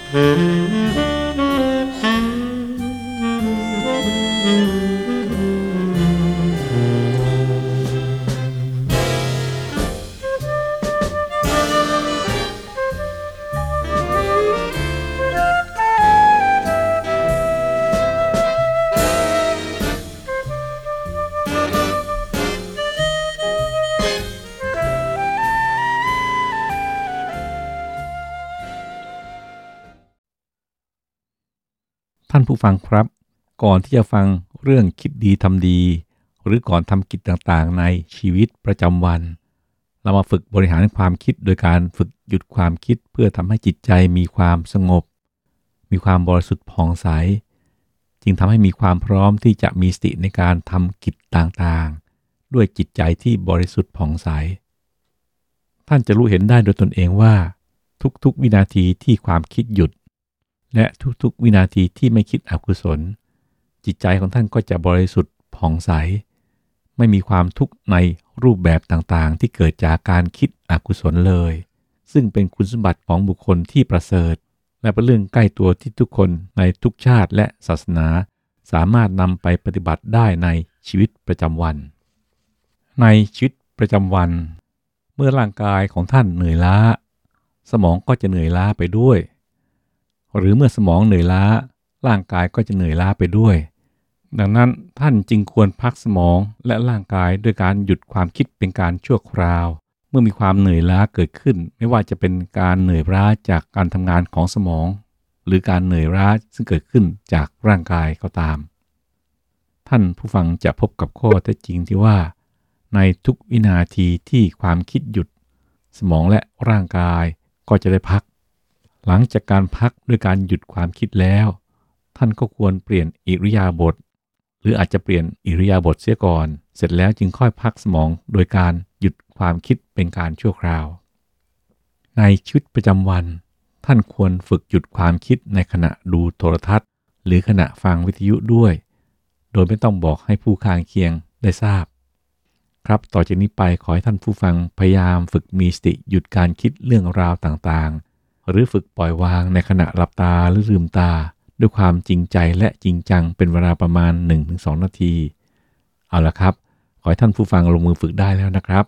ท่านผู้ฟังครับก่อนที่จะฟังเรื่องคิดดีทำดีหรือก่อนทำกิจต่างๆในชีวิตประจำวันเรามาฝึกบริหารความคิดโดยการฝึกหยุดความคิดเพื่อทำให้จิตใจมีความสงบมีความบริสุทธิ์ผ่องใสจึงทำให้มีความพร้อมที่จะมีสติในการทำกิจต่างๆด้วยจิตใจที่บริสุทธิ์ผ่องใสท่านจะรู้เห็นได้โดยตนเองว่าทุกๆวินาทีที่ความคิดหยุดและทุกๆวินาทีที่ไม่คิดอกุศลจิตใจของท่านก็จะบริสุทธิ์ผ่องใสไม่มีความทุกข์ในรูปแบบต่างๆที่เกิดจากการคิดอกุศลเลยซึ่งเป็นคุณสมบัติของบุคคลที่ประเสริฐและเป็นเรื่องใกล้ตัวที่ทุกคนในทุกชาติและศาสนาสามารถนำไปปฏิบัติได้ในชีวิตประจำวันในชีวิตประจำวันเมื่อร่างกายของท่านเหนื่อยล้าสมองก็จะเหนื่อยล้าไปด้วยหรือเมื่อสมองเหนื่อยล้าร่างกายก็จะเหนื่อยล้าไปด้วยดังนั้นท่านจึงควรพักสมองและร่างกายด้วยการหยุดความคิดเป็นการชั่วคราวเมื่อมีความเหนื่อยล้าเกิดขึ้นไม่ว่าจะเป็นการเหนื่อยล้าจากการทำงานของสมองหรือการเหนื่อยล้าซึ่งเกิดขึ้นจากร่างกายก็ตามท่านผู้ฟังจะพบกับข้อเท็จจริงที่ว่าในทุกวินาทีที่ความคิดหยุดสมองและร่างกายก็จะได้พักหลังจากการพักด้วยการหยุดความคิดแล้วท่านก็ควรเปลี่ยนอิริยาบถหรืออาจจะเปลี่ยนอิริยาบถเสียก่อนเสร็จแล้วจึงค่อยพักสมองโดยการหยุดความคิดเป็นการชั่วคราวในชีวิตประจำวันท่านควรฝึกหยุดความคิดในขณะดูโทรทัศน์หรือขณะฟังวิทยุด้วยโดยไม่ต้องบอกให้ผู้ข้างเคียงได้ทราบครับต่อจากนี้ไปขอให้ท่านผู้ฟังพยายามฝึกมีสติหยุดการคิดเรื่องราวต่างๆหรือฝึกปล่อยวางในขณะหลับตาหรือลืมตาด้วยความจริงใจและจริงจังเป็นเวลาประมาณ 1-2 นาทีเอาละครับขอให้ท่านผู้ฟังลงมือฝึกได้แล้วนะครับ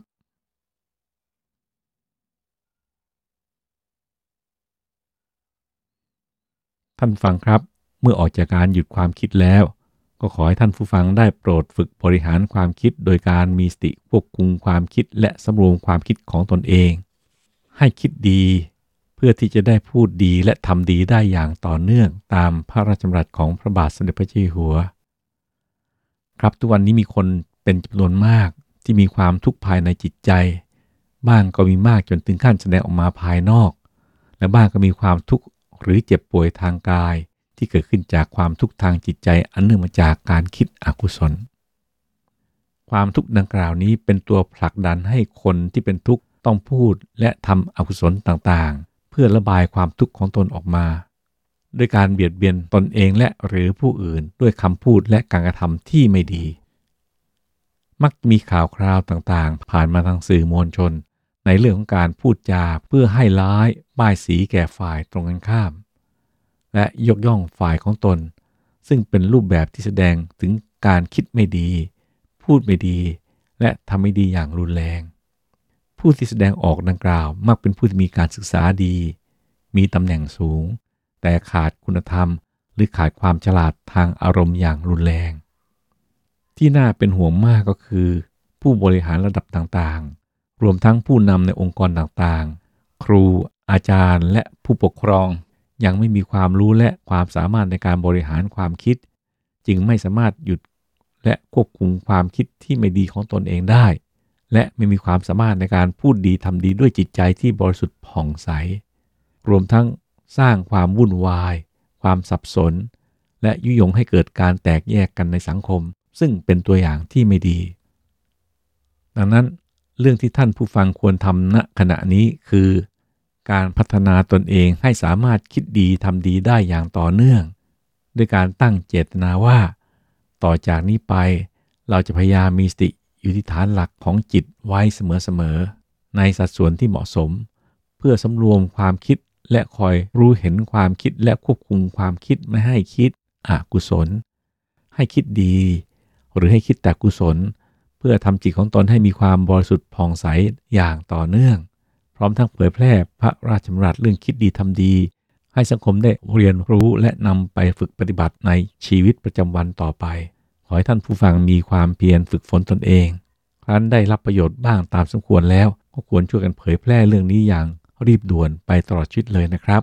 ท่านฟังครับเมื่อออกจากการหยุดความคิดแล้วก็ขอให้ท่านผู้ฟังได้โปรดฝึกบริหารความคิดโดยการมีสติควบคุมความคิดและสำรวมความคิดของตนเองให้คิดดีเพื่อที่จะได้พูดดีและทำดีได้อย่างต่อเนื่องตามพระราชดำรัสของพระบาทสมเด็จพระเจ้าอยู่หัวครับทุกวันนี้มีคนเป็นจำนวนมากที่มีความทุกข์ภายในจิตใจบ้างก็มีมากจนถึงขั้นแสดงออกมาภายนอกและบ้างก็มีความทุกข์หรือเจ็บป่วยทางกายที่เกิดขึ้นจากความทุกข์ทางจิตใจอันเนื่องมาจากการคิดอกุศลความทุกข์ดังกล่าวนี้เป็นตัวผลักดันให้คนที่เป็นทุกข์ต้องพูดและทำอกุศลต่างๆเพื่อระบายความทุกข์ของตนออกมาด้วยการเบียดเบียนตนเองและหรือผู้อื่นด้วยคำพูดและการกระทำที่ไม่ดีมักมีข่าวคราวต่างๆผ่านมาทางสื่อมวลชนในเรื่องของการพูดจาเพื่อให้ร้ายป้ายสีแก่ฝ่ายตรงกันข้ามและยกย่องฝ่ายของตนซึ่งเป็นรูปแบบที่แสดงถึงการคิดไม่ดีพูดไม่ดีและทำไม่ดีอย่างรุนแรงผู้ที่แสดงออกดังกล่าวมักเป็นผู้ที่มีการศึกษาดีมีตำแหน่งสูงแต่ขาดคุณธรรมหรือขาดความฉลาดทางอารมณ์อย่างรุนแรงที่น่าเป็นห่วงมากก็คือผู้บริหารระดับต่างๆรวมทั้งผู้นำในองค์กรต่างๆครูอาจารย์และผู้ปกครองยังไม่มีความรู้และความสามารถในการบริหารความคิดจึงไม่สามารถหยุดและควบคุมความคิดที่ไม่ดีของตนเองได้และไม่มีความสามารถในการพูดดีทำดีด้วยจิตใจที่บริสุทธิ์ผ่องใสรวมทั้งสร้างความวุ่นวายความสับสนและยุยงให้เกิดการแตกแยกกันในสังคมซึ่งเป็นตัวอย่างที่ไม่ดีดังนั้นเรื่องที่ท่านผู้ฟังควรทำณขณะนี้คือการพัฒนาตนเองให้สามารถคิดดีทำดีได้อย่างต่อเนื่องด้วยการตั้งเจตนาว่าต่อจากนี้ไปเราจะพยายามมีสติอยู่ที่ฐานหลักของจิตไว้เสมอๆในสัดส่วนที่เหมาะสมเพื่อสำรวมความคิดและคอยรู้เห็นความคิดและควบคุมความคิดไม่ให้คิดอกุศลให้คิดดีหรือให้คิดแต่กุศลเพื่อทำจิตของตนให้มีความบริสุทธิ์ผ่องใสอย่างต่อเนื่องพร้อมทั้งเผยแพร่พระราชดำรัสเรื่องคิดดีทำดีให้สังคมได้เรียนรู้และนำไปฝึกปฏิบัติในชีวิตประจำวันต่อไปขอให้ท่านผู้ฟังมีความเพียรฝึกฝนตนเองครั้นได้รับประโยชน์บ้างตามสมควรแล้วก็ควรช่วยกันเผยแพร่เรื่องนี้อย่างรีบด่วนไปตลอดชีวิตเลยนะครับ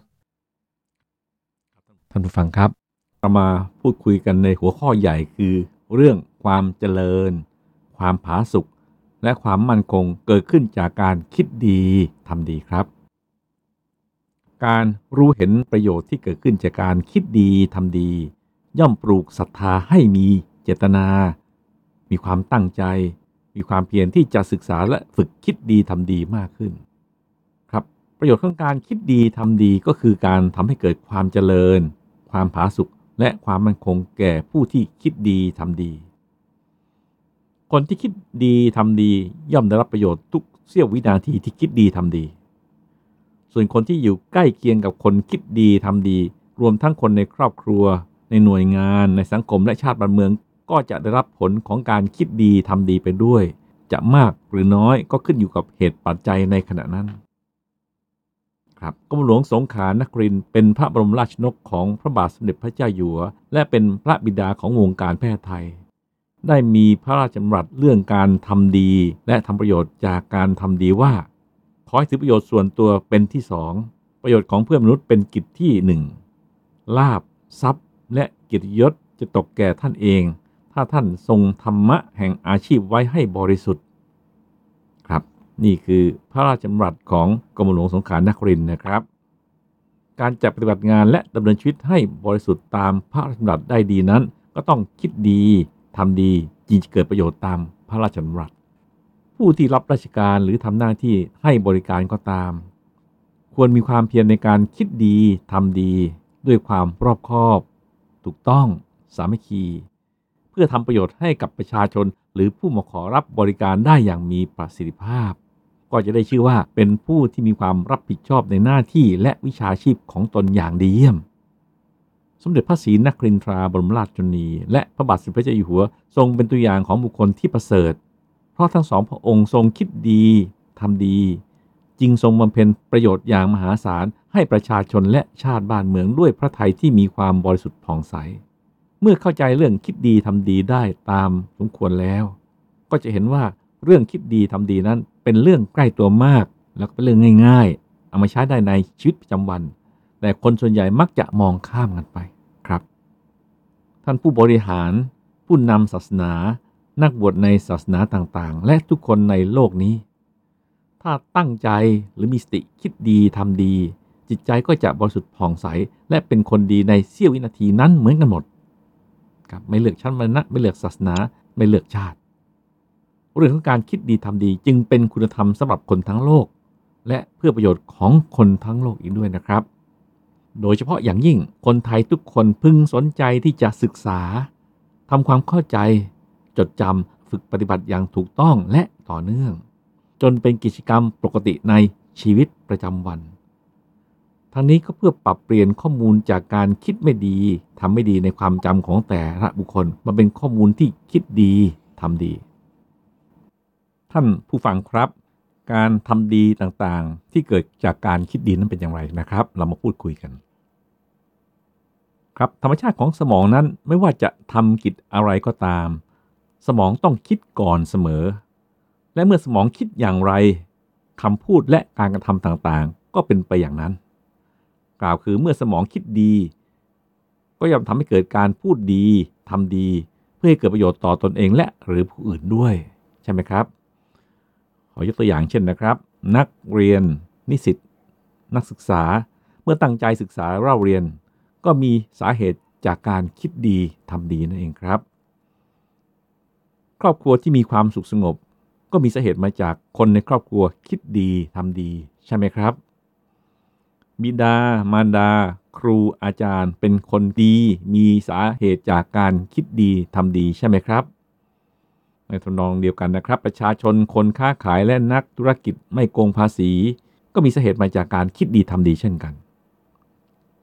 ท่านผู้ฟังครับเรามาพูดคุยกันในหัวข้อใหญ่คือเรื่องความเจริญความผาสุกและความมั่นคงเกิดขึ้นจากการคิดดีทำดีครับการรู้เห็นประโยชน์ที่เกิดขึ้นจากการคิดดีทำดีย่อมปลูกศรัทธาให้มีเจตนามีความตั้งใจมีความเพียรที่จะศึกษาและฝึกคิดดีทำดีมากขึ้นครับประโยชน์ของการคิดดีทำดีก็คือการทำให้เกิดความเจริญความผาสุกและความมั่นคงแก่ผู้ที่คิดดีทำดีคนที่คิดดีทำดีย่อมได้รับประโยชน์ทุกเสี้ยววินาทีที่คิดดีทำดีส่วนคนที่อยู่ใกล้เคียงกับคนคิดดีทำดีรวมทั้งคนในครอบครัวในหน่วยงานในสังคมและชาติบ้านเมืองก็จะได้รับผลของการคิดดีทำดีไปด้วยจะมากหรือน้อยก็ขึ้นอยู่กับเหตุปัจจัยในขณะนั้นครับกรมหลวงสงขลานครินทร์เป็นพระบรมราชชนกของพระบาทสมเด็จพระเจ้าอยู่หัวและเป็นพระบิดาของวงการแพทย์ไทยได้มีพระราชดำรัสเรื่องการทำดีและทำประโยชน์จากการทำดีว่าขอให้ถือประโยชน์ส่วนตัวเป็นที่สองประโยชน์ของเพื่อนมนุษย์เป็นกิจที่หนึ่งลาภทรัพย์และเกียรติยศจะตกแก่ท่านเองถ้าท่านทรงธรรมะแห่งอาชีพไว้ให้บริสุทธิ์ครับนี่คือพระราชดำรัสของกรมหลวงสงขลานครินทร์นะครับการจัดปฏิบัติงานและดำเนินชีวิตให้บริสุทธิ์ตามพระราชดำรัสได้ดีนั้นก็ต้องคิดดีทำดีจึงจะเกิดประโยชน์ตามพระราชดำรัสผู้ที่รับราชการหรือทำหน้าที่ให้บริการก็ตามควรมีความเพียรในการคิดดีทำดีด้วยความรอบคอบถูกต้องสามัคคีเพื่อทำประโยชน์ให้กับประชาชนหรือผู้มาขอรับบริการได้อย่างมีประสิทธิภาพก็จะได้ชื่อว่าเป็นผู้ที่มีความรับผิดชอบในหน้าที่และวิชาชีพของตนอย่างดีเยี่ยมสมเด็จพระศรีนครินทราบรมราชชนนีและพระบาทสมเด็จพระเจ้าอยู่หัวทรงเป็นตัวอย่างของบุคคลที่ประเสริฐเพราะทั้งสองพระองค์ทรงคิดดีทำดีจึงทรงบำเพ็ญประโยชน์อย่างมหาศาลให้ประชาชนและชาติบ้านเมืองด้วยพระทัยที่มีความบริสุทธิ์ผ่องใสเมื่อเข้าใจเรื่องคิดดีทำดีได้ตามสมควรแล้วก็จะเห็นว่าเรื่องคิดดีทำดีนั้นเป็นเรื่องใกล้ตัวมากแล้วก็เป็นเรื่องง่ายๆเอามาใช้ได้ในชีวิตประจำวันแต่คนส่วนใหญ่มักจะมองข้ามกันไปครับท่านผู้บริหารผู้นำศาสนานักบวชในศาสนาต่างๆและทุกคนในโลกนี้ถ้าตั้งใจหรือมีสติคิดดีทำดีจิตใจก็จะบริสุทธิ์ผ่องใสและเป็นคนดีในเสี้ยววินาทีนั้นเหมือนกันหมดครับไม่เลือกชั้นวรรณะไม่เลือกศาสนาไม่เลือกชาติเรื่องของการคิดดีทำดีจึงเป็นคุณธรรมสำหรับคนทั้งโลกและเพื่อประโยชน์ของคนทั้งโลกอีกด้วยนะครับโดยเฉพาะอย่างยิ่งคนไทยทุกคนพึงสนใจที่จะศึกษาทำความเข้าใจจดจำฝึกปฏิบัติอย่างถูกต้องและต่อเนื่องจนเป็นกิจกรรมปกติในชีวิตประจำวันทั้งนี้ก็เพื่อปรับเปลี่ยนข้อมูลจากการคิดไม่ดีทำไม่ดีในความจำของแต่ละบุคคลมาเป็นข้อมูลที่คิดดีทำดีท่านผู้ฟังครับการทำดีต่างๆที่เกิดจากการคิดดีนั้นเป็นอย่างไรนะครับเรามาพูดคุยกันครับธรรมชาติของสมองนั้นไม่ว่าจะทำกิจอะไรก็ตามสมองต้องคิดก่อนเสมอและเมื่อสมองคิดอย่างไรคำพูดและการกระทำต่างๆก็เป็นไปอย่างนั้นกล่าวคือเมื่อสมองคิดดีก็ย่อมทำให้เกิดการพูดดีทำดีเพื่อให้เกิดประโยชน์ต่อตนเองและหรือผู้อื่นด้วยใช่ไหมครับขอยกตัวอย่างเช่นนะครับนักเรียนนิสิตนักศึกษาเมื่อตั้งใจศึกษาเล่าเรียนก็มีสาเหตุจากการคิดดีทำดีนั่นเองครับครอบครัวที่มีความสุขสงบก็มีสาเหตุมาจากคนในครอบครัวคิดดีทำดีใช่ไหมครับบิดามารดาครูอาจารย์เป็นคนดีมีสาเหตุจากการคิดดีทำดีใช่ไหมครับในทำนองเดียวกันนะครับประชาชนคนค้าขายและนักธุรกิจไม่โกงภาษีก็มีสาเหตุมาจากการคิดดีทำดีเช่นกัน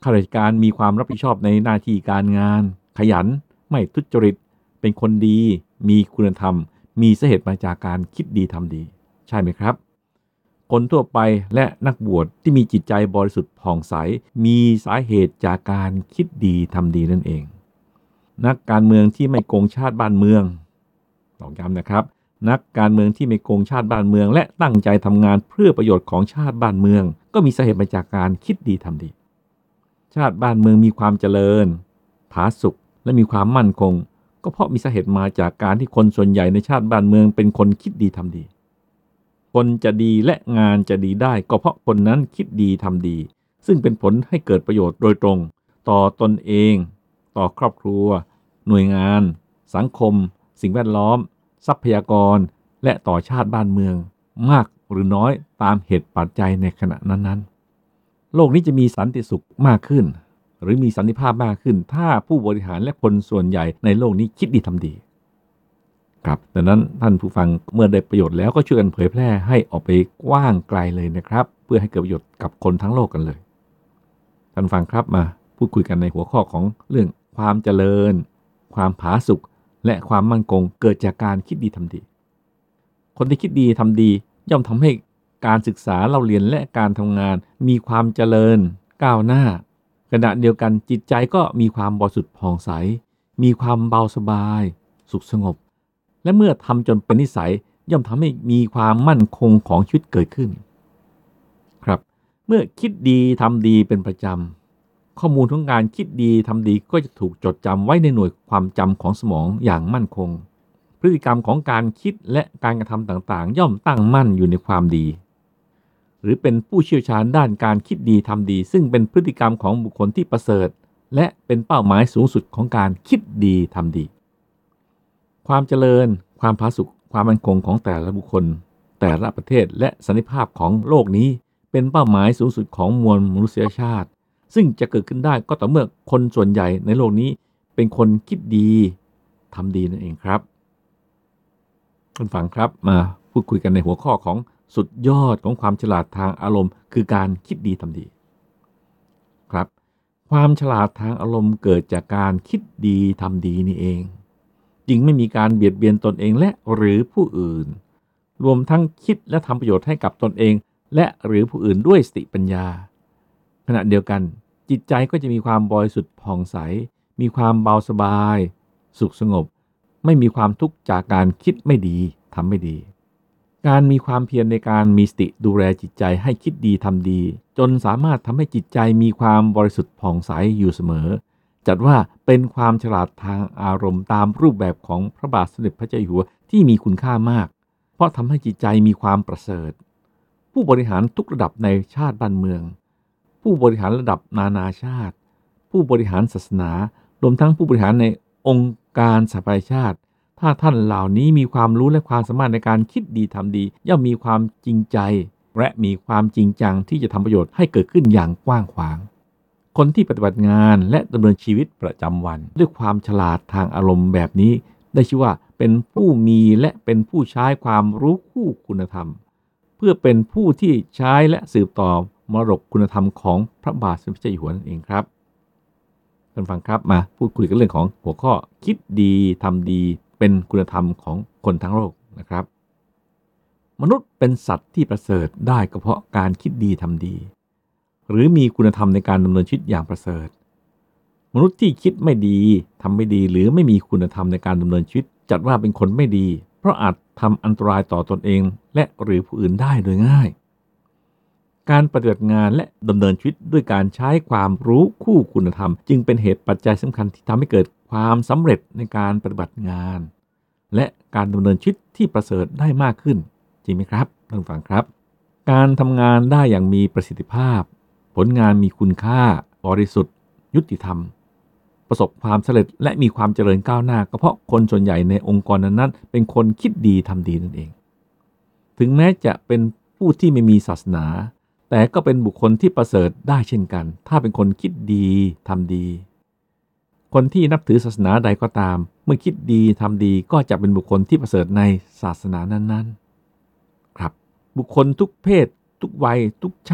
ข้าราชการมีความรับผิดชอบในหน้าที่การงานขยันไม่ทุจริตเป็นคนดีมีคุณธรรมมีสาเหตุมาจากการคิดดีทำดีใช่ไหมครับคนทั่วไปและนักบวชที่มีจิตใจบริสุทธิ์ผ่องใสมีสาเหตุจากการคิดดีทำดีนั่นเองนักการเมืองที่ไม่โกงชาติบ้านเมืองต้องย้ำนะครับนักการเมืองที่ไม่โกงชาติบ้านเมืองและตั้งใจทำงานเพื่อประโยชน์ของชาติบ้านเมืองก็มีสาเหตุมาจากการคิดดีทำดีชาติบ้านเมืองมีความเจริญผาสุกและมีความมั่นคงก็เพราะมีสาเหตุมาจากการที่คนส่วนใหญ่ในชาติบ้านเมืองเป็นคนคิดดีทำดีคนจะดีและงานจะดีได้ก็เพราะคนนั้นคิดดีทำดีซึ่งเป็นผลให้เกิดประโยชน์โดยตรงต่อตนเองต่อครอบครัวหน่วยงานสังคมสิ่งแวดล้อมทรัพยากรและต่อชาติบ้านเมืองมากหรือน้อยตามเหตุปัจจัยในขณะนั้นๆโลกนี้จะมีสันติสุขมากขึ้นหรือมีสันติภาพมากขึ้นถ้าผู้บริหารและคนส่วนใหญ่ในโลกนี้คิดดีทำดีครับดังนั้นท่านผู้ฟังเมื่อได้ประโยชน์แล้วก็ช่วยกันเผยแพร่ให้ออกไปกว้างไกลเลยนะครับเพื่อให้เกิดประโยชน์กับคนทั้งโลกกันเลยท่านฟังครับมาพูดคุยกันในหัวข้อของเรื่องความเจริญความผาสุกและความมั่นคงเกิดจากการคิดดีทำดีคนที่คิดดีทำดีย่อมทำให้การศึกษาเล่าเรียนและการทำงานมีความเจริญก้าวหน้าขณะเดียวกันจิตใจก็มีความบริสุทธิ์ผ่องใสมีความเบาสบายสุขสงบและเมื่อทำจนเป็นนิสัยย่อมทำให้มีความมั่นคงของชีวิตเกิดขึ้นครับเมื่อคิดดีทำดีเป็นประจำข้อมูลของการคิดดีทำดีก็จะถูกจดจำไว้ในหน่วยความจำของสมองอย่างมั่นคงพฤติกรรมของการคิดและการกระทำต่างๆย่อมตั้งมั่นอยู่ในความดีหรือเป็นผู้เชี่ยวชาญด้านการคิดดีทำดีซึ่งเป็นพฤติกรรมของบุคคลที่ประเสริฐและเป็นเป้าหมายสูงสุดของการคิดดีทำดีความเจริญความผาสุกความมั่นคงของแต่ละบุคคลแต่ละประเทศและสันติภาพของโลกนี้เป็นเป้าหมายสูงสุดของมวลมนุษยชาติซึ่งจะเกิดขึ้นได้ก็ต่อเมื่อคนส่วนใหญ่ในโลกนี้เป็นคนคิดดีทำดีนั่นเองครับท่านฟังครับมาพูดคุยกันในหัวข้อของสุดยอดของความฉลาดทางอารมณ์คือการคิดดีทำดีครับความฉลาดทางอารมณ์เกิดจากการคิดดีทำดีนี่เองจึงไม่มีการเบียดเบียนตนเองและหรือผู้อื่นรวมทั้งคิดและทำประโยชน์ให้กับตนเองและหรือผู้อื่นด้วยสติปัญญาขณะเดียวกันจิตใจก็จะมีความบริสุทธิ์ผ่องใสมีความเบาสบายสุขสงบไม่มีความทุกข์จากการคิดไม่ดีทำไม่ดีการมีความเพียรในการมีสติดูแลจิตใจให้คิดดีทำดีจนสามารถทำให้จิตใจมีความบริสุทธิ์ผ่องใสอยู่เสมอจัดว่าเป็นความฉลาดทางอารมณ์ตามรูปแบบของพระบาทสมเด็จพระเจ้าอยู่หัวที่มีคุณค่ามากเพราะทำให้จิตใจมีความประเสริฐผู้บริหารทุกระดับในชาติบ้านเมืองผู้บริหารระดับนานาชาติผู้บริหารศาสนารวมทั้งผู้บริหารในองค์การสหประชาชาติถ้าท่านเหล่านี้มีความรู้และความสามารถในการคิดดีทำดีย่อมมีความจริงใจและมีความจริงจังที่จะทำประโยชน์ให้เกิดขึ้นอย่างกว้างขวางคนที่ปฏิบัติงานและดำเนินชีวิตประจำวันด้วยความฉลาดทางอารมณ์แบบนี้ได้ชื่อว่าเป็นผู้มีและเป็นผู้ใช้ความรู้คู่คุณธรรมเพื่อเป็นผู้ที่ใช้และสืบต่อมรดกคุณธรรมของพระบาทสมเด็จพระเจ้าอยู่หัวนั่นเองครับท่านฟังครับมาพูดคุยกันเรื่องของหัวข้อคิดดีทำดีเป็นคุณธรรมของคนทั้งโลกนะครับมนุษย์เป็นสัตว์ที่ประเสริฐได้ก็เพราะการคิดดีทำดีหรือมีคุณธรรมในการดำเนินชีวิตอย่างประเสริฐมนุษย์ที่คิดไม่ดีทำไม่ดีหรือไม่มีคุณธรรมในการดำเนินชีวิตจัดว่าเป็นคนไม่ดีเพราะอาจทำอันตรายต่อตนเองและหรือผู้อื่นได้โดยง่ายการปฏิบัติงานและดำเนินชีวิตด้วยการใช้ความรู้คู่คุณธรรมจึงเป็นเหตุปัจจัยสำคัญที่ทำให้เกิดความสำเร็จในการปฏิบัติงานและการดำเนินชีวิตที่ประเสริฐได้มากขึ้นจริงไหมครับท่านผู้ฟังครับการทำงานได้อย่างมีประสิทธิภาพผลงานมีคุณค่าบริสุทธิ์ยุติธรรมประสบความสำเร็จและมีความเจริญก้าวหน้าก็เพราะคนส่วนใหญ่ในองค์กรนั้นๆเป็นคนคิดดีทำดีนั่นเองถึงแม้จะเป็นผู้ที่ไม่มีศาสนาแต่ก็เป็นบุคคลที่ประเสริฐได้เช่นกันถ้าเป็นคนคิดดีทำดีคนที่นับถือศาสนาใดก็ตามเมื่อคิดดีทำดีก็จะเป็นบุคคลที่ประเสริฐในศาสนานั้นๆครับบุคคลทุกเพศทุกวัยทุกชาติ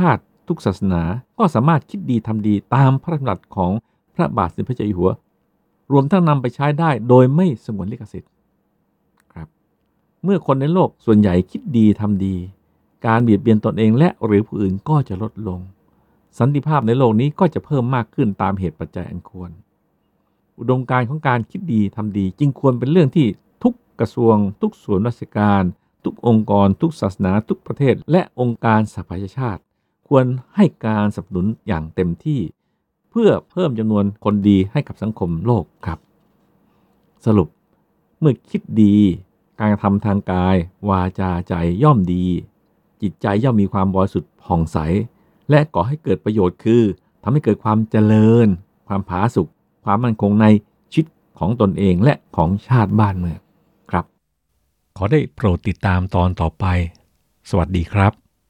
ทุกศาสนาก็สามารถคิดดีทำดีตามพระราชบัญญัติของพระบาทสมเด็จพระเจ้าอยู่หัวรวมทั้งนำไปใช้ได้โดยไม่สงวนลิขสิทธิ์ครับเมื่อคนในโลกส่วนใหญ่คิดดีทำดีการเบียดเบียนตนเองและหรือผู้อื่นก็จะลดลงสันติภาพในโลกนี้ก็จะเพิ่มมากขึ้นตามเหตุปัจจัยอันควรอุดมการณ์ของการคิดดีทำดีจึงควรเป็นเรื่องที่ทุกกระทรวงทุกส่วนราชการทุกองค์กรทุกศาสนาทุกประเทศและองค์การสหประชาชาติควรให้การสนับสนุนอย่างเต็มที่เพื่อเพิ่มจำนวนคนดีให้กับสังคมโลกครับสรุปเมื่อคิดดีการกระทำทางกายวาจาใจย่อมดีจิตใจย่อมมีความบริสุทธิ์ผ่องใสและก่อให้เกิดประโยชน์คือทำให้เกิดความเจริญความผาสุกความมั่นคงในชีวิตของตนเองและของชาติบ้านเมืองครับขอได้โปรดติดตามตอนต่อไปสวัสดีครับ